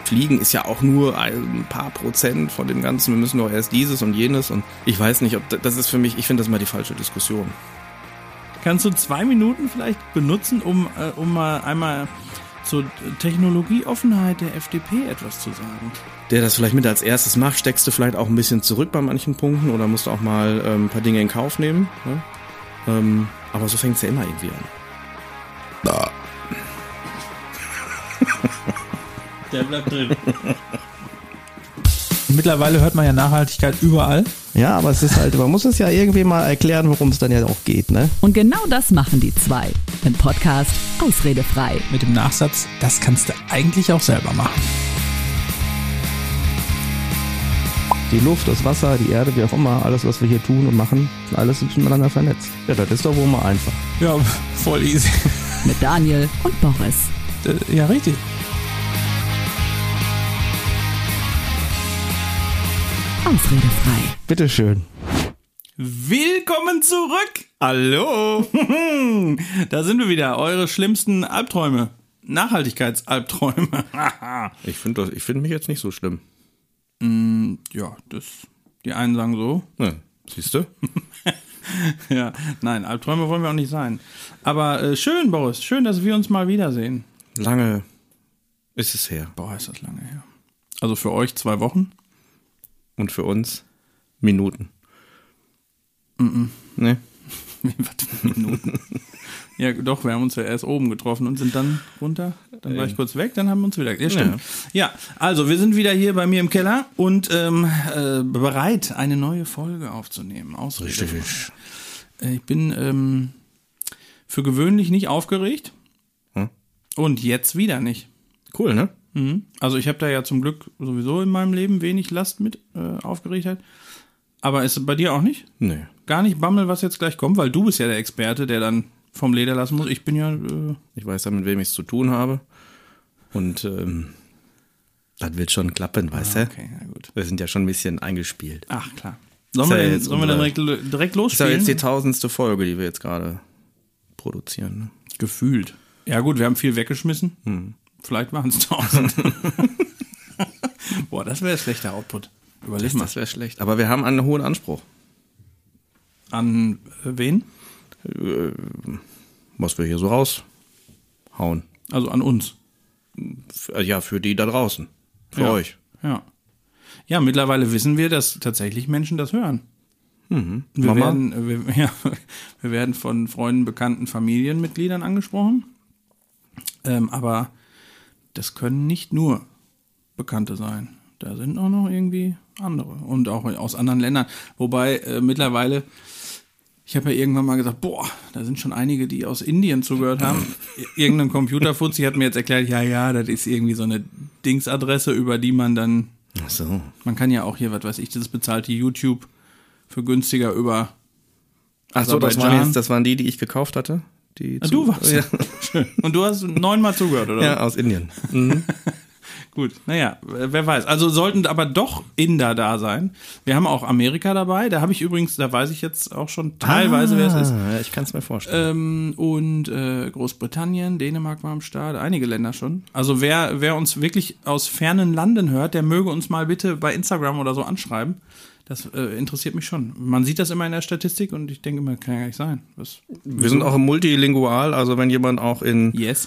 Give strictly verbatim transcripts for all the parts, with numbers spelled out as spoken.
Fliegen ist ja auch nur ein paar Prozent von dem Ganzen. Wir müssen doch erst dieses und jenes. Und ich weiß nicht, ob das ist für mich, ich finde das mal die falsche Diskussion. Kannst du zwei Minuten vielleicht benutzen, um, äh, um mal einmal zur Technologieoffenheit der F D P etwas zu sagen? Der das vielleicht mit als erstes macht, steckst du vielleicht auch ein bisschen zurück bei manchen Punkten oder musst du auch mal ähm, ein paar Dinge in Kauf nehmen. Ne? Ähm, aber so fängt es ja immer irgendwie an. Ah. Der bleibt drin. Mittlerweile hört man ja Nachhaltigkeit überall. Ja, aber es ist halt, man muss es ja irgendwie mal erklären, worum es dann ja auch geht, ne? Und genau das machen die zwei. Im Podcast Ausredefrei. Mit dem Nachsatz, das kannst du eigentlich auch selber machen. Die Luft, das Wasser, die Erde, wie auch immer, alles, was wir hier tun und machen, alles ist miteinander vernetzt. Ja, das ist doch wohl mal einfach. Ja, voll easy. Mit Daniel und Boris. Ja, richtig. Ausredefrei. Bitteschön. Willkommen zurück. Hallo. Da sind wir wieder. Eure schlimmsten Albträume. Nachhaltigkeitsalbträume. Ich finde das, ich finde mich jetzt nicht so schlimm. Mm, ja, das, die einen sagen so. Ja, siehst du? Ja, nein, Albträume wollen wir auch nicht sein. Aber äh, schön, Boris, schön, dass wir uns mal wiedersehen. Lange ist es her. Boah, ist das lange her. Also für euch zwei Wochen? Und für uns Minuten. Mm-mm. Ne? Was für Minuten? Ja, doch, wir haben uns ja erst oben getroffen und sind dann runter. Dann war ich kurz weg, dann haben wir uns wieder... Ja, stimmt. Ja, ja, also wir sind wieder hier bei mir im Keller und ähm, äh, bereit, eine neue Folge aufzunehmen. Ausrede. Richtig. Äh, ich bin ähm, für gewöhnlich nicht aufgeregt Hm? und jetzt wieder nicht. Cool, ne? Mhm. Also ich habe da ja zum Glück sowieso in meinem Leben wenig Last mit äh, Aufgeregtheit. Aber ist es bei dir auch nicht? Nee. Gar nicht Bammel, was jetzt gleich kommt, weil du bist ja der Experte, der dann vom Leder lassen muss. Ich bin ja... Äh Ich weiß ja, mit wem ich es zu tun habe. Und ähm, das wird schon klappen, weißt du? ah, okay, na gut. Wir sind ja schon ein bisschen eingespielt. Ach, klar. Sollen Ist wir, ja denn, jetzt sollen wir dann direkt, unsere- direkt Das ist ja losspielen? jetzt die tausendste Folge, die wir jetzt gerade produzieren. Ne? Gefühlt. Ja gut, wir haben viel weggeschmissen. Hm. Vielleicht waren es tausend. Boah, das wäre schlechter Output. Überleg mal. Das wäre schlecht. Aber wir haben einen hohen Anspruch. An äh, wen? Äh, was wir hier so raushauen. Also an uns. F- Ja, für die da draußen. Für Ja. euch. Ja. Ja, mittlerweile wissen wir, dass tatsächlich Menschen das hören. Mhm. Wir Mama? werden, äh, wir, ja, wir werden von Freunden, Bekannten, Familienmitgliedern angesprochen. Ähm, aber das können nicht nur Bekannte sein. Da sind auch noch irgendwie andere. Und auch aus anderen Ländern. Wobei äh, mittlerweile, ich habe ja irgendwann mal gesagt, boah, da sind schon einige, die aus Indien zugehört haben. Irgendein Computerfuzzi hat mir jetzt erklärt, ja, ja, das ist irgendwie so eine Dingsadresse, über die man dann, Ach so. man kann ja auch hier, was weiß ich, das bezahlte YouTube für günstiger über Ach so, das waren, Aserbaidschan. jetzt, das waren die, die ich gekauft hatte. Die Ah, zu- du warst Ja, schön. Und du hast neunmal zugehört, oder? ja aus Indien. Mhm. Gut, naja, wer weiß. Also sollten aber doch Inder da sein. Wir haben auch Amerika dabei. Da habe ich übrigens, da weiß ich jetzt auch schon teilweise, wer es ist. Ah, ja, ich kann es mir vorstellen. Ähm, und äh, Großbritannien, Dänemark war am Start, einige Länder schon. Also wer, wer uns wirklich aus fernen Landen hört, der möge uns mal bitte bei Instagram oder so anschreiben. Das äh, interessiert mich schon. Man sieht das immer in der Statistik und ich denke immer, kann ja gar nicht sein. Was, Wir sind auch multilingual, also wenn jemand auch in yes.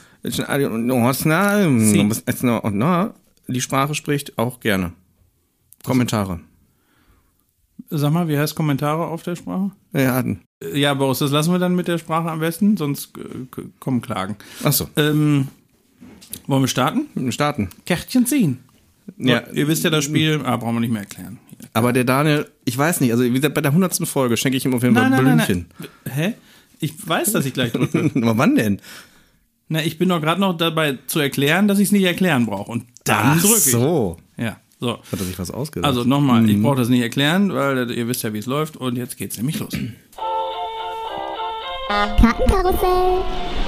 die Sprache spricht, auch gerne. Kommentare. Sag mal, wie heißt Kommentare auf der Sprache? Ja, Äh, Ja, Boris, das lassen wir dann mit der Sprache am besten, sonst äh, k- kommen Klagen. achso, Ähm, wollen wir starten? starten. Kärtchen ziehen. Ja, Ihr wisst ja das Spiel, ah, brauchen wir nicht mehr erklären. Hier. aber der Daniel, ich weiß nicht, also wie gesagt, bei der hundertsten Folge schenke ich ihm auf jeden Fall ein Blümchen. Hä? Ich weiß, dass ich gleich drücke. Aber wann denn? Na, ich bin doch gerade noch dabei zu erklären, dass ich es nicht erklären brauche. Und dann Ach drücke ich. so. Ja, so. Hat er sich was ausgedacht? Also nochmal, ich brauche das nicht erklären, weil ihr wisst ja, wie es läuft. Und jetzt geht's nämlich los. Kartenkarussell.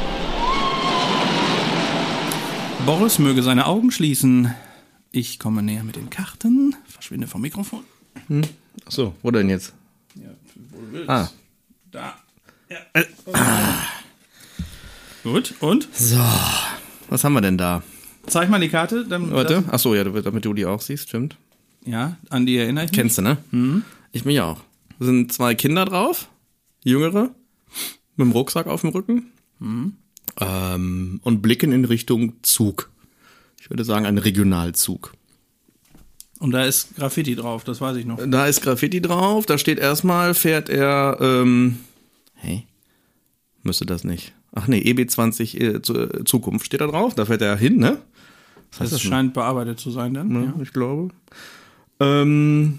Boris möge seine Augen schließen. Ich komme näher mit den Karten. Verschwinde vom Mikrofon. Ach so, wo denn jetzt? Ja, wo du willst. Ah. Da. Ja. Gut, und? So, was haben wir denn da? Zeig mal die Karte. Dann, Warte, achso, ja, damit du die auch siehst, stimmt. Ja, an die erinnere ich mich. Kennst du, ne? Mhm. Ich mich auch. Da sind zwei Kinder drauf, jüngere, mit dem Rucksack auf dem Rücken mhm. ähm, und blicken in Richtung Zug. Ich würde sagen, ein Regionalzug. Und da ist Graffiti drauf, das weiß ich noch. Da ist Graffiti drauf, da steht erstmal, fährt er, ähm, hey, müsste das nicht. Ach nee, E B zwanzig äh, Zukunft steht da drauf, da fährt er hin, ne? Das, heißt, das scheint bearbeitet zu sein dann. Ja, ja. Ich glaube. Ähm,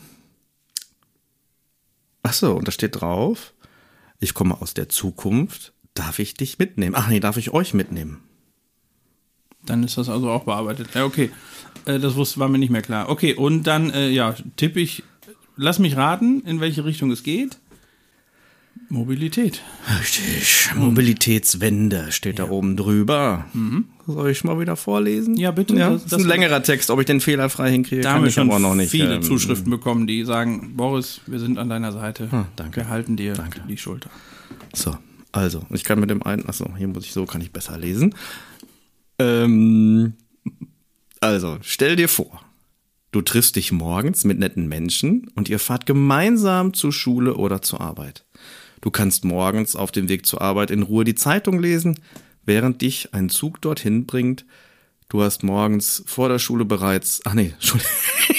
ach so, und da steht drauf, ich komme aus der Zukunft, darf ich dich mitnehmen? Ach nee, darf ich euch mitnehmen? Dann ist das also auch bearbeitet. Ja, okay. Äh, das wusste, war mir nicht mehr klar. Okay, und dann, äh, ja, tippe ich, lass mich raten, in welche Richtung es geht. Mobilität. Richtig. Mobilitätswende steht ja. da oben drüber. Mhm. Soll ich mal wieder vorlesen? Ja, bitte. Ja, das, das ist ein längerer Text. Ob ich den fehlerfrei hinkriege, da kann haben ich wir schon aber noch nicht. viele ähm, Zuschriften bekommen, die sagen, Boris, wir sind an deiner Seite. Ah, danke. Wir halten dir danke. die Schulter. So, also, ich kann mit dem einen, achso, hier muss ich so, kann ich besser lesen. Ähm, also, stell dir vor, du triffst dich morgens mit netten Menschen und ihr fahrt gemeinsam zur Schule oder zur Arbeit. Du kannst morgens auf dem Weg zur Arbeit in Ruhe die Zeitung lesen, während dich ein Zug dorthin bringt. Du hast morgens vor der Schule bereits... Ach nee, Entschuldigung.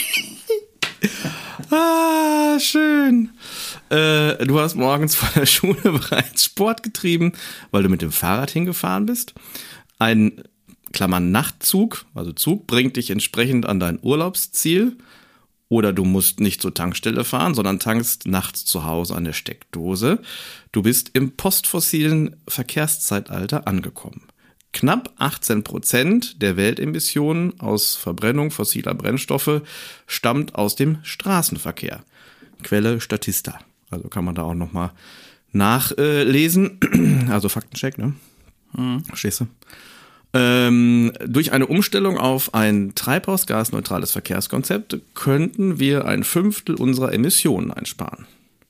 ah, schön. Äh, du hast morgens vor der Schule bereits Sport getrieben, weil du mit dem Fahrrad hingefahren bist. Ein, Klammern, Nachtzug, also Zug, bringt dich entsprechend an dein Urlaubsziel. Oder du musst nicht zur Tankstelle fahren, sondern tankst nachts zu Hause an der Steckdose. Du bist im postfossilen Verkehrszeitalter angekommen. Knapp achtzehn Prozent der Weltemissionen aus Verbrennung fossiler Brennstoffe stammt aus dem Straßenverkehr. Quelle Statista. Also kann man da auch nochmal nachlesen. Also Faktencheck, ne? Mhm. Verstehst du? Ähm, durch eine Umstellung auf ein treibhausgasneutrales Verkehrskonzept könnten wir ein Fünftel unserer Emissionen einsparen.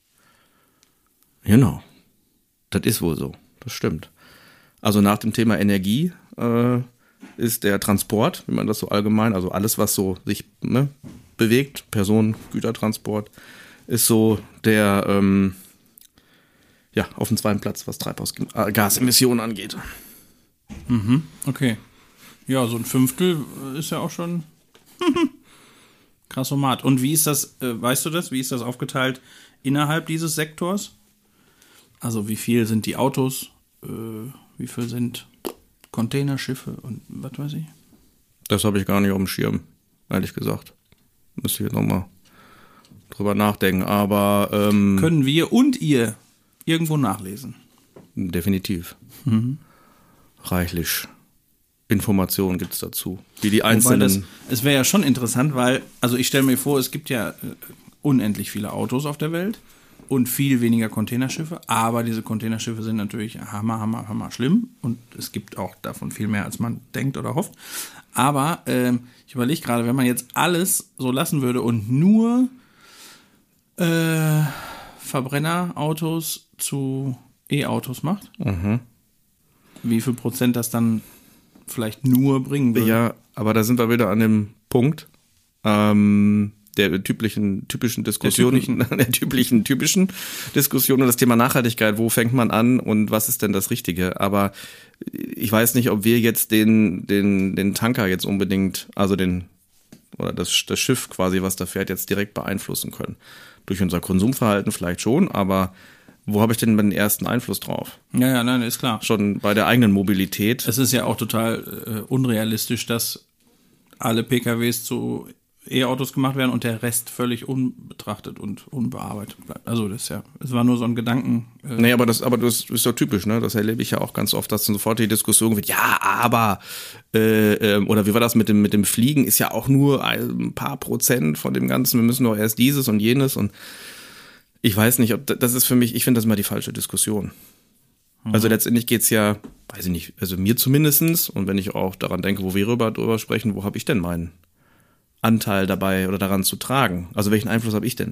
Genau. Das ist wohl so. Das stimmt. Also nach dem Thema Energie äh, ist der Transport, wie man das so allgemein, also alles, was so sich ne, bewegt, Personen, Gütertransport, ist so der ähm, ja, auf dem zweiten Platz, was Treibhausgasemissionen angeht. Mhm, okay. Ja, so ein Fünftel ist ja auch schon krassomat. Und wie ist das, äh, weißt du das, wie ist das aufgeteilt innerhalb dieses Sektors? Also wie viel sind die Autos, äh, wie viel sind Containerschiffe und was weiß ich? Das habe ich gar nicht auf dem Schirm, ehrlich gesagt. Müsste ich jetzt nochmal drüber nachdenken, aber... Ähm, können wir und ihr irgendwo nachlesen? Definitiv. Mhm. Reichlich Informationen gibt es dazu, wie die einzelnen... Das, es wäre ja schon interessant, weil, also ich stelle mir vor, es gibt ja äh, unendlich viele Autos auf der Welt und viel weniger Containerschiffe, aber diese Containerschiffe sind natürlich hammer, hammer, hammer schlimm und es gibt auch davon viel mehr, als man denkt oder hofft. Aber ähm, ich überlege gerade, wenn man jetzt alles so lassen würde und nur äh, Verbrennerautos zu E-Autos macht, mhm. wie viel Prozent das dann vielleicht nur bringen würde. Ja, aber da sind wir wieder an dem Punkt ähm, der typischen, typischen Diskussion, der typischen. der typischen, typischen Diskussion und das Thema Nachhaltigkeit. Wo fängt man an und was ist denn das Richtige? Aber ich weiß nicht, ob wir jetzt den, den, den Tanker jetzt unbedingt, also den, oder das, das Schiff quasi, was da fährt, jetzt direkt beeinflussen können. Durch unser Konsumverhalten vielleicht schon, aber wo habe ich denn den ersten Einfluss drauf? Ja, ja, nein, ist klar. Schon bei der eigenen Mobilität. Es ist ja auch total äh, unrealistisch, dass alle P K Ws zu E-Autos gemacht werden und der Rest völlig unbetrachtet und unbearbeitet bleibt. Also das ist ja, es war nur so ein Gedanken. Äh nee, aber das, aber das ist doch typisch, ne? Das erlebe ich ja auch ganz oft, dass dann sofort die Diskussion wird, ja, aber äh, äh, oder wie war das mit dem mit dem Fliegen, ist ja auch nur ein paar Prozent von dem Ganzen, wir müssen doch erst dieses und jenes und ich weiß nicht, ob das ist für mich, ich finde das immer die falsche Diskussion. Mhm. Also letztendlich geht's ja, weiß ich nicht, also mir zumindestens, und wenn ich auch daran denke, wo wir drüber, drüber sprechen, wo habe ich denn meinen Anteil dabei oder daran zu tragen? Also welchen Einfluss habe ich denn?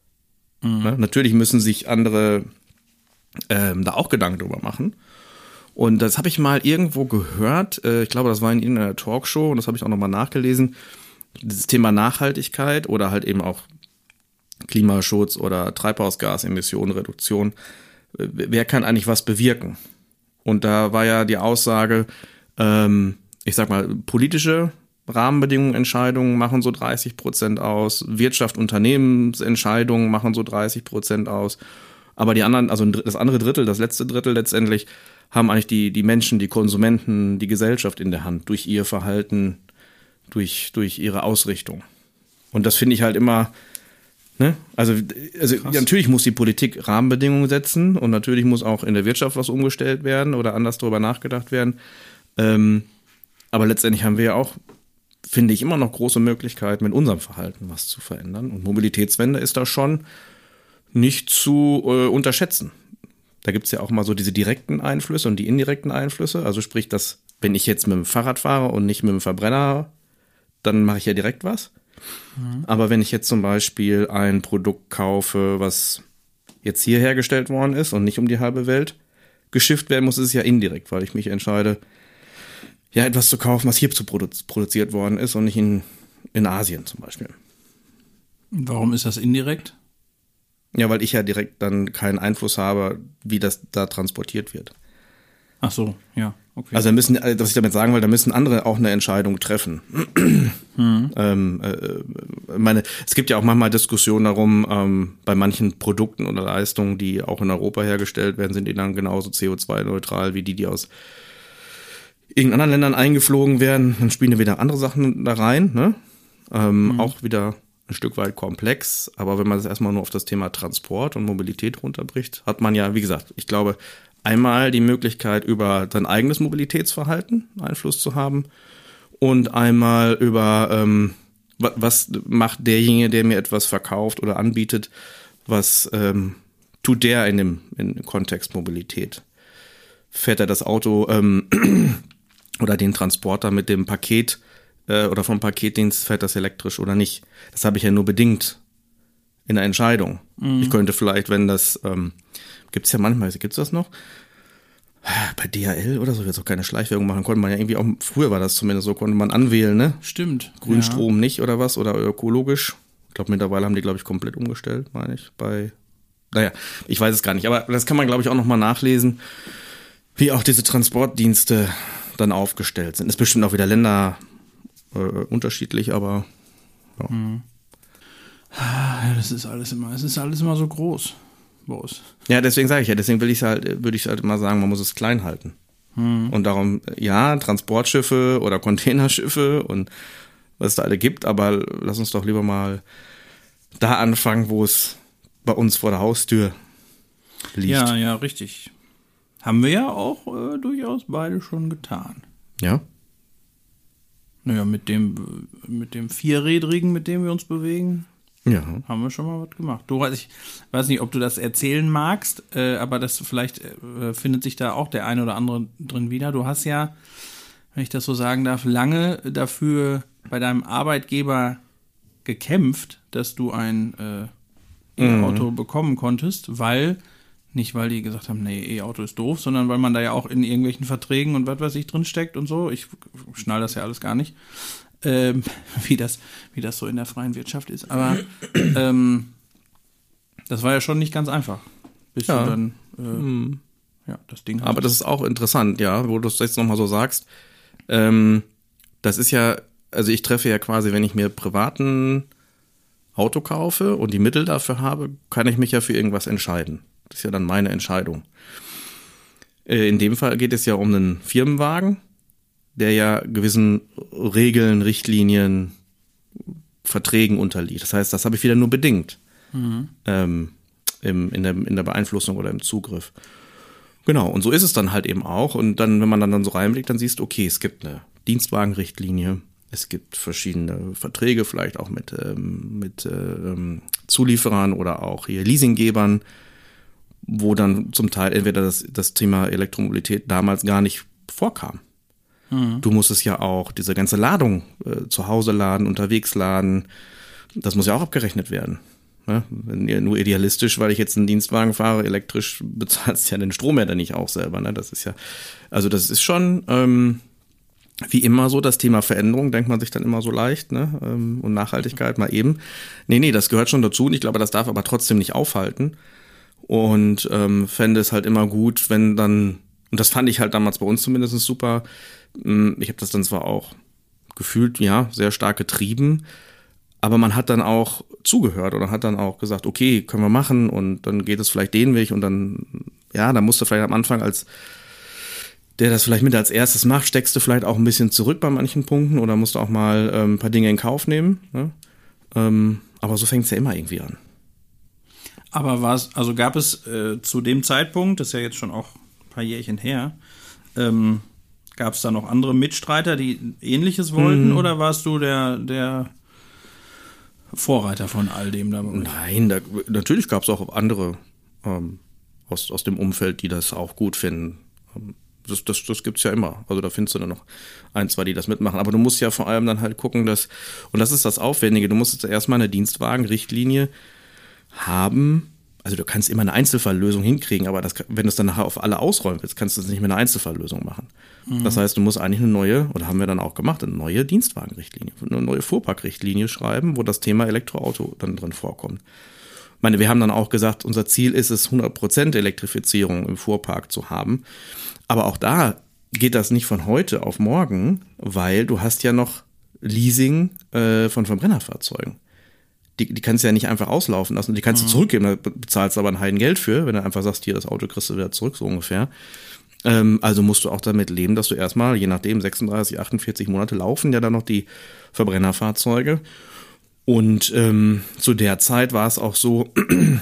Mhm. Na, natürlich müssen sich andere ähm, da auch Gedanken drüber machen. Und das habe ich mal irgendwo gehört, äh, ich glaube, das war in irgendeiner Talkshow und das habe ich auch nochmal nachgelesen, dieses Thema Nachhaltigkeit oder halt eben auch Klimaschutz oder Treibhausgasemissionenreduktion, äh, wer kann eigentlich was bewirken? Und da war ja die Aussage, ähm, ich sag mal, politische Rahmenbedingungen, Entscheidungen machen so dreißig Prozent aus, Wirtschaft, Unternehmensentscheidungen machen so dreißig Prozent aus, aber die anderen, also das andere Drittel, das letzte Drittel letztendlich, haben eigentlich die, die Menschen, die Konsumenten, die Gesellschaft in der Hand, durch ihr Verhalten, durch, durch ihre Ausrichtung. Und das finde ich halt immer, ne, also, also ja, natürlich muss die Politik Rahmenbedingungen setzen und natürlich muss auch in der Wirtschaft was umgestellt werden oder anders darüber nachgedacht werden, ähm, aber letztendlich haben wir ja auch, finde ich, immer noch große Möglichkeiten, mit unserem Verhalten was zu verändern. Und Mobilitätswende ist da schon nicht zu äh, unterschätzen. Da gibt es ja auch mal so diese direkten Einflüsse und die indirekten Einflüsse. Also sprich, dass wenn ich jetzt mit dem Fahrrad fahre und nicht mit dem Verbrenner, dann mache ich ja direkt was. Mhm. Aber wenn ich jetzt zum Beispiel ein Produkt kaufe, was jetzt hier hergestellt worden ist und nicht um die halbe Welt geschifft werden muss, ist es ja indirekt, weil ich mich entscheide, ja, etwas zu kaufen, was hier zu produ- produziert worden ist und nicht in, in Asien zum Beispiel. Warum ist das indirekt? Ja, weil ich ja direkt dann keinen Einfluss habe, wie das da transportiert wird. Ach so, ja, okay. Also da müssen, was ich damit sagen will, da müssen andere auch eine Entscheidung treffen. Mhm. ähm, äh, meine, es gibt ja auch manchmal Diskussionen darum, ähm, bei manchen Produkten oder Leistungen, die auch in Europa hergestellt werden, sind die dann genauso C O zwei neutral wie die, die aus irgendeinen anderen Ländern eingeflogen werden. Dann spielen ja wieder andere Sachen da rein, ne? Ähm, mhm. Auch wieder ein Stück weit komplex, aber wenn man das erstmal nur auf das Thema Transport und Mobilität runterbricht, hat man ja, wie gesagt, ich glaube, einmal die Möglichkeit, über sein eigenes Mobilitätsverhalten Einfluss zu haben und einmal über, ähm, was macht derjenige, der mir etwas verkauft oder anbietet, was ähm, tut der in dem, in dem Kontext Mobilität? Fährt er das Auto ähm, oder den Transporter mit dem Paket oder vom Paketdienst, fährt das elektrisch oder nicht. Das habe ich ja nur bedingt in der Entscheidung. Mhm. Ich könnte vielleicht, wenn das, ähm, gibt es ja manchmal, gibt es das noch? Bei D H L oder so wird es auch keine Schleichwerbung machen, konnte man ja irgendwie auch, früher war das zumindest so, konnte man anwählen, ne? Stimmt. Grünstrom ja. nicht oder was, oder ökologisch. Ich glaube, mittlerweile haben die, glaube ich, komplett umgestellt, meine ich, bei, naja, ich weiß es gar nicht, aber das kann man, glaube ich, auch nochmal nachlesen, wie auch diese Transportdienste dann aufgestellt sind. Ist bestimmt auch wieder Länder Äh, unterschiedlich, aber ja. Mhm. Ja, das ist alles immer, es ist alles immer so groß, Boris. Ja, deswegen sage ich ja, deswegen will ich halt, würde ich halt immer sagen, man muss es klein halten. Mhm. Und darum, ja, Transportschiffe oder Containerschiffe und was es da alle gibt, aber lass uns doch lieber mal da anfangen, wo es bei uns vor der Haustür liegt. Ja, ja, richtig. Haben wir ja auch äh, durchaus beide schon getan. Ja. Naja, mit dem, mit dem Vierrädrigen, mit dem wir uns bewegen, ja, haben wir schon mal was gemacht. Du, ich weiß nicht, ob du das erzählen magst, äh, aber das vielleicht äh, findet sich da auch der eine oder andere drin wieder. Du hast ja, wenn ich das so sagen darf, lange dafür bei deinem Arbeitgeber gekämpft, dass du ein äh, E-Auto mhm. bekommen konntest, weil nicht, weil die gesagt haben, nee, E-Auto ist doof, sondern weil man da ja auch in irgendwelchen Verträgen und was weiß ich drin steckt und so. Ich schnall das ja alles gar nicht, ähm, wie das, wie das so in der freien Wirtschaft ist. Aber ähm, das war ja schon nicht ganz einfach, bis ja. du dann äh, hm. ja, das Ding hattest. Aber das ist auch interessant, ja, wo du es jetzt nochmal so sagst. Ähm, das ist ja, also ich treffe ja quasi, wenn ich mir privaten Auto kaufe und die Mittel dafür habe, kann ich mich ja für irgendwas entscheiden. Das ist ja dann meine Entscheidung. In dem Fall geht es ja um einen Firmenwagen, der ja gewissen Regeln, Richtlinien, Verträgen unterliegt. Das heißt, das habe ich wieder nur bedingt mhm. ähm, im, in, der, in der Beeinflussung oder im Zugriff. Genau, und so ist es dann halt eben auch. Und dann, wenn man dann, dann so reinblickt, dann siehst du, okay, es gibt eine Dienstwagenrichtlinie, es gibt verschiedene Verträge, vielleicht auch mit, ähm, mit ähm, Zulieferern oder auch hier Leasinggebern, wo dann zum Teil entweder das, das Thema Elektromobilität damals gar nicht vorkam. Mhm. Du musstest ja auch diese ganze Ladung äh, zu Hause laden, unterwegs laden, das muss ja auch abgerechnet werden. Ne? Wenn ihr nur idealistisch, weil ich jetzt einen Dienstwagen fahre, elektrisch bezahlst ja den Strom ja dann nicht auch selber. Ne? Das ist ja, also das ist schon ähm, wie immer so, das Thema Veränderung, denkt man sich dann immer so leicht, ne? ähm, und Nachhaltigkeit mal eben. Nee, nee, das gehört schon dazu und ich glaube, das darf aber trotzdem nicht aufhalten. Und ähm, fände es halt immer gut, wenn dann, und das fand ich halt damals bei uns zumindest super, ich habe das dann zwar auch gefühlt, ja, sehr stark getrieben, aber man hat dann auch zugehört oder hat dann auch gesagt, okay, können wir machen und dann geht es vielleicht den Weg und dann, ja, da musst du vielleicht am Anfang als der das vielleicht mit als erstes macht, steckst du vielleicht auch ein bisschen zurück bei manchen Punkten oder musst du auch mal ähm, ein paar Dinge in Kauf nehmen, ne? ähm, aber so fängt es ja immer irgendwie an. Aber war es, also gab es äh, zu dem Zeitpunkt, das ist ja jetzt schon auch ein paar Jährchen her, ähm, gab es da noch andere Mitstreiter, die Ähnliches wollten, mhm. oder warst du der, der Vorreiter von all dem? Da Nein, da, natürlich gab es auch andere ähm, aus, aus dem Umfeld, die das auch gut finden. Das, das, das gibt's ja immer. Also da findest du dann noch ein, zwei, die das mitmachen. Aber du musst ja vor allem dann halt gucken, dass, und das ist das Aufwendige, du musst jetzt erstmal eine Dienstwagenrichtlinie haben. Also du kannst immer eine Einzelfalllösung hinkriegen, aber das, wenn du es dann nachher auf alle ausräumen willst, kannst du es nicht mehr eine Einzelfalllösung machen. Mhm. Das heißt, du musst eigentlich eine neue, oder haben wir dann auch gemacht, eine neue Dienstwagenrichtlinie, eine neue Fuhrparkrichtlinie schreiben, wo das Thema Elektroauto dann drin vorkommt. Ich meine, wir haben dann auch gesagt, unser Ziel ist es, hundert Prozent Elektrifizierung im Fuhrpark zu haben. Aber auch da geht das nicht von heute auf morgen, weil du hast ja noch Leasing äh, von Verbrennerfahrzeugen. Die, die kannst du ja nicht einfach auslaufen lassen. Die kannst du zurückgeben, da bezahlst du aber ein Heidengeld für, wenn du einfach sagst, hier, das Auto kriegst du wieder zurück, so ungefähr. Ähm, also musst du auch damit leben, dass du erstmal, je nachdem, sechsunddreißig, achtundvierzig Monate laufen ja dann noch die Verbrennerfahrzeuge. Und ähm, zu der Zeit war es auch so,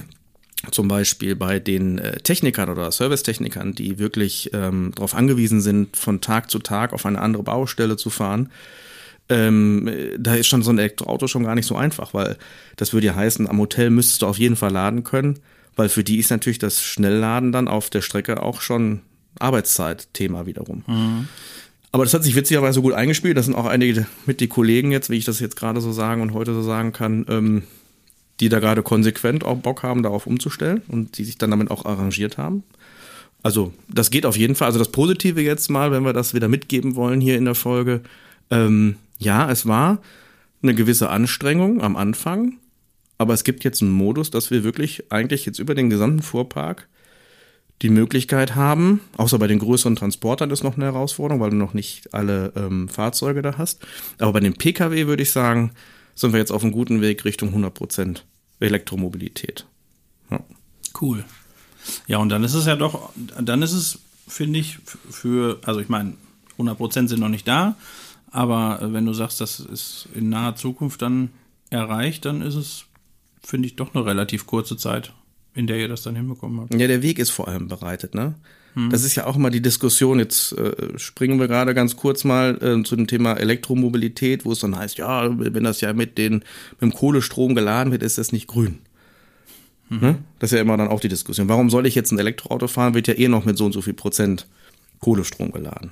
zum Beispiel bei den äh, Technikern oder Servicetechnikern, die wirklich ähm, darauf angewiesen sind, von Tag zu Tag auf eine andere Baustelle zu fahren, Ähm, da ist schon so ein Elektroauto schon gar nicht so einfach, weil das würde ja heißen, am Hotel müsstest du auf jeden Fall laden können, weil für die ist natürlich das Schnellladen dann auf der Strecke auch schon Arbeitszeitthema wiederum. Mhm. Aber das hat sich witzigerweise gut eingespielt, das sind auch einige mit die Kollegen jetzt, wie ich das jetzt gerade so sagen und heute so sagen kann, ähm, die da gerade konsequent auch Bock haben, darauf umzustellen und die sich dann damit auch arrangiert haben. Also das geht auf jeden Fall. Also das Positive jetzt mal, wenn wir das wieder mitgeben wollen hier in der Folge, ähm, ja, es war eine gewisse Anstrengung am Anfang, aber es gibt jetzt einen Modus, dass wir wirklich eigentlich jetzt über den gesamten Fuhrpark die Möglichkeit haben, außer bei den größeren Transportern ist noch eine Herausforderung, weil du noch nicht alle ähm, Fahrzeuge da hast, aber bei den Pkw würde ich sagen, sind wir jetzt auf einem guten Weg Richtung hundert Prozent Elektromobilität. Ja. Cool. Ja, und dann ist es ja doch, dann ist es, finde ich, für, also ich meine, hundert Prozent sind noch nicht da, aber wenn du sagst, das ist in naher Zukunft dann erreicht, dann ist es, finde ich, doch eine relativ kurze Zeit, in der ihr das dann hinbekommen habt. Ja, der Weg ist vor allem bereitet, ne? Hm. Das ist ja auch immer die Diskussion, jetzt äh, springen wir gerade ganz kurz mal äh, zu dem Thema Elektromobilität, wo es dann heißt, ja, wenn das ja mit, den, mit dem Kohlestrom geladen wird, ist das nicht grün. Mhm. Ne? Das ist ja immer dann auch die Diskussion. Warum soll ich jetzt ein Elektroauto fahren, wird ja eh noch mit so und so viel Prozent Kohlestrom geladen.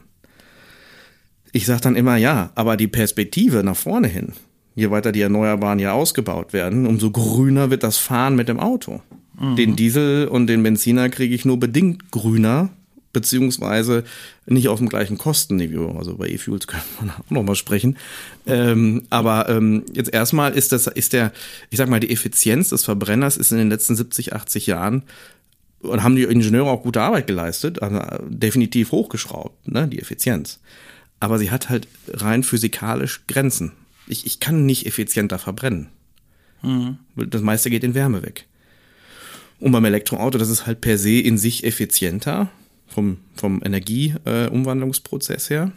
Ich sage dann immer, ja, aber die Perspektive nach vorne hin, je weiter die Erneuerbaren ja ausgebaut werden, umso grüner wird das Fahren mit dem Auto. Mhm. Den Diesel und den Benziner kriege ich nur bedingt grüner, beziehungsweise nicht auf dem gleichen Kostenniveau. Also bei E-Fuels können wir auch noch mal sprechen. Ähm, aber ähm, jetzt erstmal ist das, ist der, ich sag mal, die Effizienz des Verbrenners ist in den letzten siebzig, achtzig Jahren und haben die Ingenieure auch gute Arbeit geleistet, also definitiv hochgeschraubt, ne, die Effizienz. Aber sie hat halt rein physikalisch Grenzen. Ich, ich kann nicht effizienter verbrennen. Mhm. Das meiste geht in Wärme weg. Und beim Elektroauto, das ist halt per se in sich effizienter vom, vom Energieumwandlungsprozess äh, her.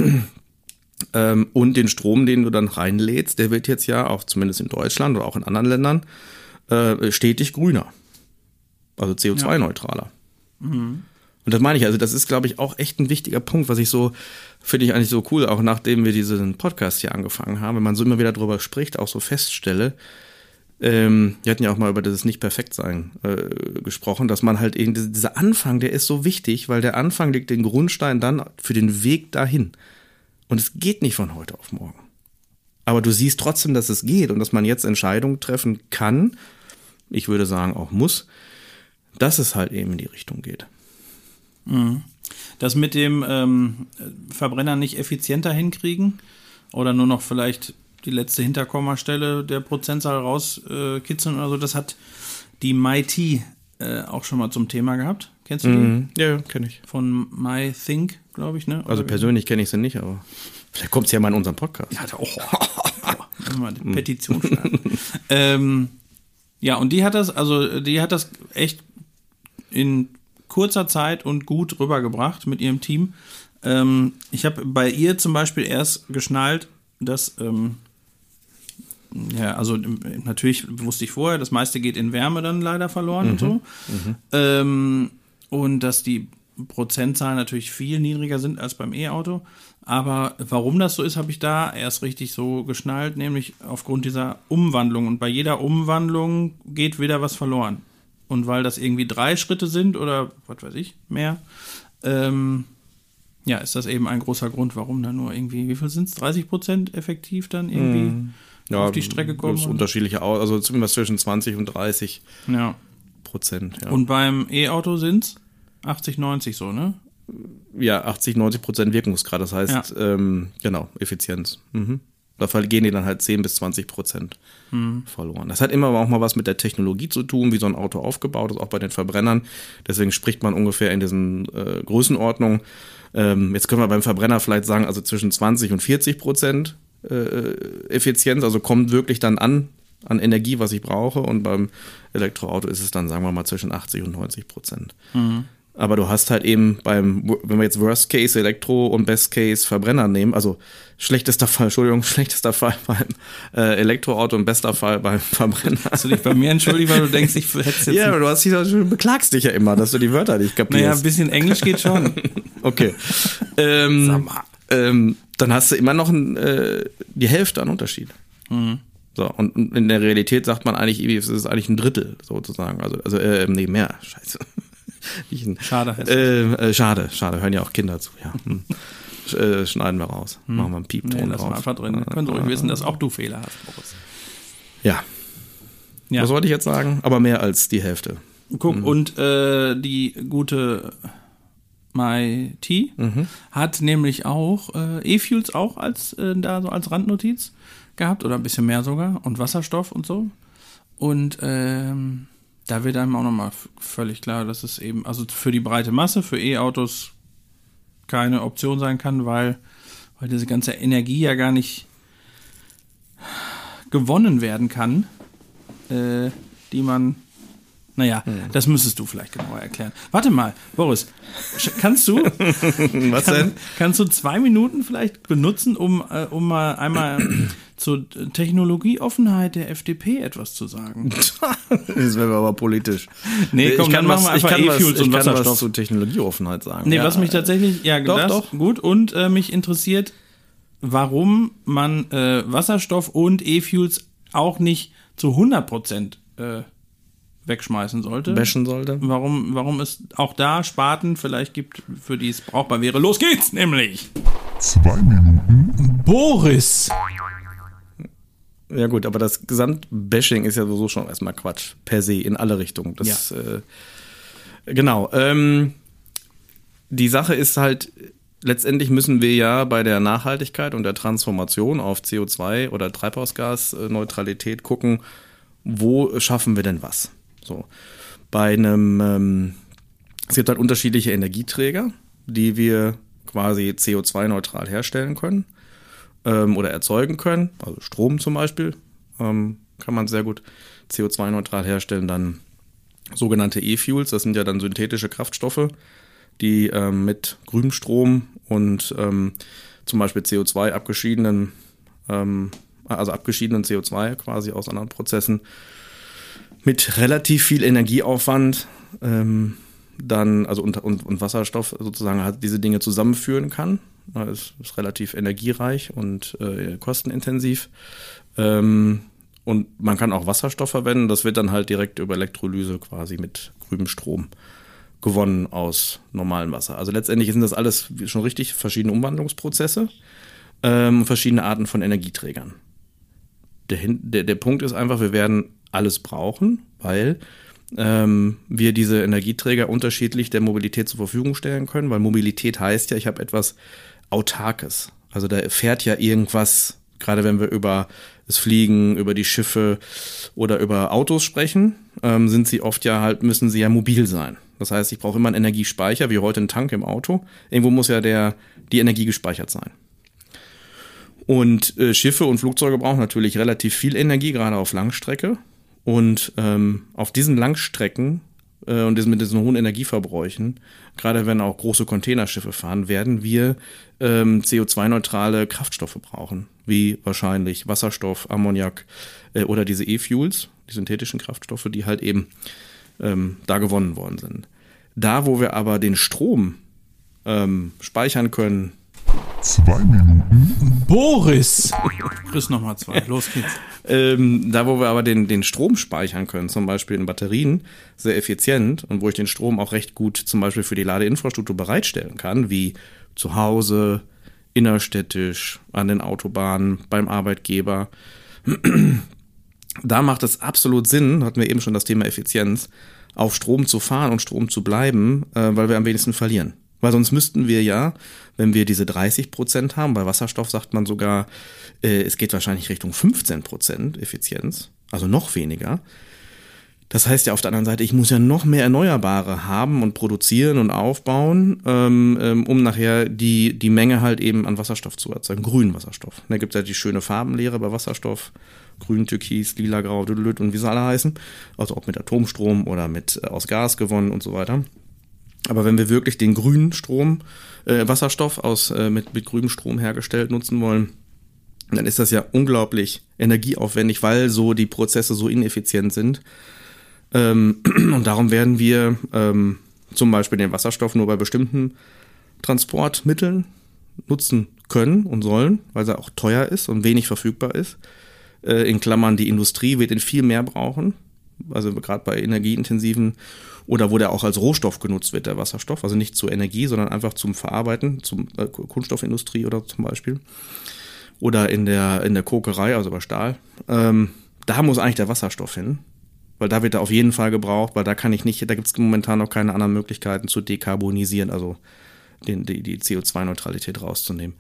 ähm, und den Strom, den du dann reinlädst, der wird jetzt ja auch zumindest in Deutschland oder auch in anderen Ländern äh, stetig grüner. Also C O zwei neutraler. Ja. Mhm. Und das meine ich, also das ist, glaube ich, auch echt ein wichtiger Punkt, was ich so, finde ich eigentlich so cool, auch nachdem wir diesen Podcast hier angefangen haben, wenn man so immer wieder drüber spricht, auch so feststelle, ähm, wir hatten ja auch mal über dieses Nicht-Perfekt-Sein äh, gesprochen, dass man halt eben, dieser Anfang, der ist so wichtig, weil der Anfang legt den Grundstein dann für den Weg dahin. Und es geht nicht von heute auf morgen. Aber du siehst trotzdem, dass es geht und dass man jetzt Entscheidungen treffen kann, ich würde sagen auch muss, dass es halt eben in die Richtung geht. Das mit dem ähm, Verbrenner nicht effizienter hinkriegen oder nur noch vielleicht die letzte Hinterkommastelle der Prozentzahl rauskitzeln äh, oder so, das hat die MyT äh, auch schon mal zum Thema gehabt. Kennst du die? Mhm. Ja, ja, kenne ich. Von MyThink, glaube ich, ne? Oder Also wie? persönlich kenne ich sie nicht, aber vielleicht kommt sie ja mal in unseren Podcast. Ja, oh, oh, mal eine Petition schreiben. ähm, ja, und die hat das, also die hat das echt in kurzer Zeit und gut rübergebracht mit ihrem Team. Ähm, ich habe bei ihr zum Beispiel erst geschnallt, dass, ähm, ja, also natürlich wusste ich vorher, das meiste geht in Wärme dann leider verloren Mhm. und so. Mhm. Ähm, und dass die Prozentzahlen natürlich viel niedriger sind als beim E-Auto. Aber warum das so ist, habe ich da erst richtig so geschnallt, nämlich aufgrund dieser Umwandlung. Und bei jeder Umwandlung geht wieder was verloren. Und weil das irgendwie drei Schritte sind oder was weiß ich, mehr, ähm, ja, ist das eben ein großer Grund, warum da nur irgendwie, wie viel sind es, dreißig Prozent effektiv dann irgendwie Ja, auf die Strecke kommen? Das ist unterschiedliche, Au- also zumindest zwischen zwanzig und dreißig Ja. Prozent. Ja. Und beim E-Auto sind es achtzig, neunzig so, ne? ja, achtzig, neunzig Prozent Wirkungsgrad, das heißt, ähm, genau, Effizienz. Mhm. Da gehen die dann halt zehn bis zwanzig Prozent Mhm. verloren. Das hat immer auch mal was mit der Technologie zu tun, wie so ein Auto aufgebaut ist, auch bei den Verbrennern. Deswegen spricht man ungefähr in diesen äh, Größenordnungen. Ähm, jetzt können wir beim Verbrenner vielleicht sagen, also zwischen zwanzig und vierzig Prozent äh, Effizienz, also kommt wirklich dann an, an Energie, was ich brauche. Und beim Elektroauto ist es dann, sagen wir mal, zwischen achtzig und neunzig Prozent. Mhm. Aber du hast halt eben beim, wenn wir jetzt Worst Case Elektro und Best Case Verbrenner nehmen, also schlechtester Fall, Entschuldigung, schlechtester Fall beim äh, Elektroauto und bester Fall beim Verbrenner. Hast du dich bei mir entschuldigt, weil du denkst, ich hätte jetzt Ja, aber du hast dich, du beklagst dich ja immer, dass du die Wörter nicht kapierst. Naja, ein bisschen Englisch geht schon. Okay. ähm, ähm, dann hast du immer noch ein, äh, die Hälfte an Unterschied. Mhm. So, und und in der Realität sagt man eigentlich, es ist eigentlich ein Drittel sozusagen. Also, also äh, nee, mehr. Scheiße. Schade. Äh, äh, schade, schade. Hören ja auch Kinder zu. Ja. Hm. Sch, äh, schneiden wir raus. Hm. Machen wir einen Piepton Nee, lass drauf. mal einfach drin. Können Sie ruhig wissen, dass auch du Fehler hast, Boris. Ja. Ja. Was wollte ich jetzt sagen? Aber mehr als die Hälfte. Guck, Mhm. und äh, die gute MyT Mhm. hat nämlich auch äh, E-Fuels auch als äh, da so als Randnotiz gehabt oder ein bisschen mehr sogar und Wasserstoff und so. Und ähm, da wird einem auch nochmal f- völlig klar, dass es eben, also für die breite Masse, für E-Autos keine Option sein kann, weil, weil diese ganze Energie ja gar nicht gewonnen werden kann, äh, die man, naja, das müsstest du vielleicht genauer erklären. Warte mal, Boris, sch- kannst du, Was kann, denn? kannst du zwei Minuten vielleicht benutzen, um, äh, um mal einmal zur Technologieoffenheit der F D P etwas zu sagen? Das wäre aber politisch. Nee, komm, ich dann kann machen was, wir ich einfach kann was, E-Fuels ich und kann Wasserstoff. was zu Technologieoffenheit sagen. Nee, Ja. was mich tatsächlich, ja, Doch, das, doch. gut, und äh, mich interessiert, warum man äh, Wasserstoff und E-Fuels auch nicht zu hundert Prozent äh, wegschmeißen sollte. Bashen sollte. Warum, warum es auch da Sparten vielleicht gibt, für die es brauchbar wäre. Los geht's nämlich! Boris! Ja gut, aber das Gesamtbashing ist ja sowieso schon erstmal Quatsch, per se, in alle Richtungen. Das, äh, genau. Ähm, die Sache ist halt, letztendlich müssen wir ja bei der Nachhaltigkeit und der Transformation auf C O zwei oder Treibhausgasneutralität gucken, wo schaffen wir denn was? So. Bei einem, ähm, es gibt halt unterschiedliche Energieträger, die wir quasi C O zwei neutral herstellen können ähm, oder erzeugen können. Also Strom zum Beispiel ähm, kann man sehr gut C O zwei neutral herstellen. Dann sogenannte E-Fuels, das sind ja dann synthetische Kraftstoffe, die ähm, mit grünem Strom und ähm, zum Beispiel C O zwei abgeschiedenen, ähm, also abgeschiedenen C O zwei quasi aus anderen Prozessen mit relativ viel Energieaufwand ähm, dann, also und, und, und Wasserstoff sozusagen halt diese Dinge zusammenführen kann. Das ist, ist relativ energiereich und äh, kostenintensiv. Ähm, und man kann auch Wasserstoff verwenden. Das wird dann halt direkt über Elektrolyse quasi mit grünem Strom gewonnen aus normalem Wasser. Also letztendlich sind das alles wie schon richtig verschiedene Umwandlungsprozesse, ähm, verschiedene Arten von Energieträgern. Der, der, der Punkt ist einfach, wir werden alles brauchen, weil ähm, wir diese Energieträger unterschiedlich der Mobilität zur Verfügung stellen können, weil Mobilität heißt ja, ich habe etwas Autarkes. Also da fährt ja irgendwas, gerade wenn wir über das Fliegen, über die Schiffe oder über Autos sprechen, ähm, sind sie oft ja halt, müssen sie ja mobil sein. Das heißt, ich brauche immer einen Energiespeicher, wie heute ein Tank im Auto. Irgendwo muss ja der, die Energie gespeichert sein. Und äh, Schiffe und Flugzeuge brauchen natürlich relativ viel Energie, gerade auf Langstrecke. Und ähm, auf diesen Langstrecken äh, und mit diesen hohen Energieverbräuchen, gerade wenn auch große Containerschiffe fahren, werden wir ähm, C O zwei neutrale Kraftstoffe brauchen, wie wahrscheinlich Wasserstoff, Ammoniak äh, oder diese E-Fuels, die synthetischen Kraftstoffe, die halt eben ähm, da gewonnen worden sind. Da, wo wir aber den Strom ähm, speichern können. Zwei Minuten. Boris! Chris nochmal zwei, los geht's. Ähm, da, wo wir aber den, den Strom speichern können, zum Beispiel in Batterien, sehr effizient und wo ich den Strom auch recht gut zum Beispiel für die Ladeinfrastruktur bereitstellen kann, wie zu Hause, innerstädtisch, an den Autobahnen, beim Arbeitgeber. Da macht es absolut Sinn, hatten wir eben schon das Thema Effizienz, auf Strom zu fahren und Strom zu bleiben, äh, weil wir am wenigsten verlieren. Weil sonst müssten wir ja, wenn wir diese dreißig Prozent haben, bei Wasserstoff sagt man sogar, äh, es geht wahrscheinlich Richtung fünfzehn Prozent Effizienz, also noch weniger. Das heißt ja auf der anderen Seite, ich muss ja noch mehr Erneuerbare haben und produzieren und aufbauen, ähm, ähm, um nachher die, die Menge halt eben an Wasserstoff zu erzeugen, grünen Wasserstoff. Da gibt es ja die schöne Farbenlehre bei Wasserstoff, grün, türkis, lila, grau, düdelüt und wie sie alle heißen. Also ob mit Atomstrom oder mit äh, aus Gas gewonnen und so weiter. Aber wenn wir wirklich den grünen Strom, äh, Wasserstoff aus äh, mit, mit grünem Strom hergestellt nutzen wollen, dann ist das ja unglaublich energieaufwendig, weil so die Prozesse so ineffizient sind. Ähm, und darum werden wir ähm, zum Beispiel den Wasserstoff nur bei bestimmten Transportmitteln nutzen können und sollen, weil er auch teuer ist und wenig verfügbar ist. Äh, in Klammern, die Industrie wird ihn viel mehr brauchen, also gerade bei energieintensiven oder wo der auch als Rohstoff genutzt wird, der Wasserstoff, also nicht zur Energie, sondern einfach zum Verarbeiten, zum äh, Kunststoffindustrie oder zum Beispiel. Oder in der, in der Kokerei, also bei Stahl. Ähm, da muss eigentlich der Wasserstoff hin, weil da wird er auf jeden Fall gebraucht, weil da kann ich nicht, da gibt es momentan noch keine anderen Möglichkeiten zu dekarbonisieren, also den, die, die C O zwei Neutralität rauszunehmen.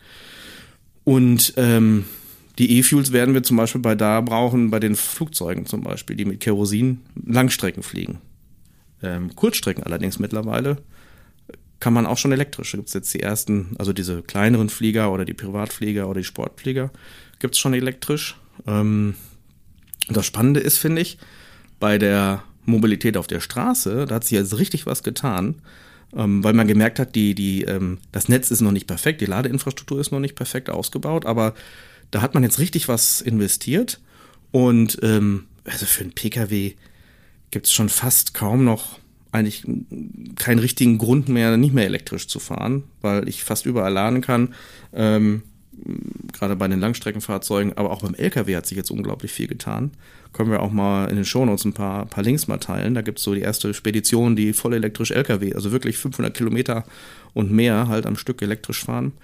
Und ähm, die E-Fuels werden wir zum Beispiel bei da brauchen, bei den Flugzeugen zum Beispiel, die mit Kerosin Langstrecken fliegen. Ähm, Kurzstrecken allerdings mittlerweile kann man auch schon elektrisch. Da gibt es jetzt die ersten, also diese kleineren Flieger oder die Privatflieger oder die Sportflieger gibt es schon elektrisch. Ähm, das Spannende ist, finde ich, bei der Mobilität auf der Straße, da hat sich jetzt richtig was getan, ähm, weil man gemerkt hat, die, die, ähm, das Netz ist noch nicht perfekt, die Ladeinfrastruktur ist noch nicht perfekt ausgebaut, aber da hat man jetzt richtig was investiert und ähm, also für einen Pkw gibt es schon fast kaum noch eigentlich keinen richtigen Grund mehr, nicht mehr elektrisch zu fahren, weil ich fast überall laden kann, ähm, gerade bei den Langstreckenfahrzeugen, aber auch beim L K W hat sich jetzt unglaublich viel getan. Können wir auch mal in den Shownotes ein paar, paar Links mal teilen. Da gibt es so die erste Spedition, die voll elektrisch L K W, also wirklich fünfhundert Kilometer und mehr halt am Stück elektrisch fahren.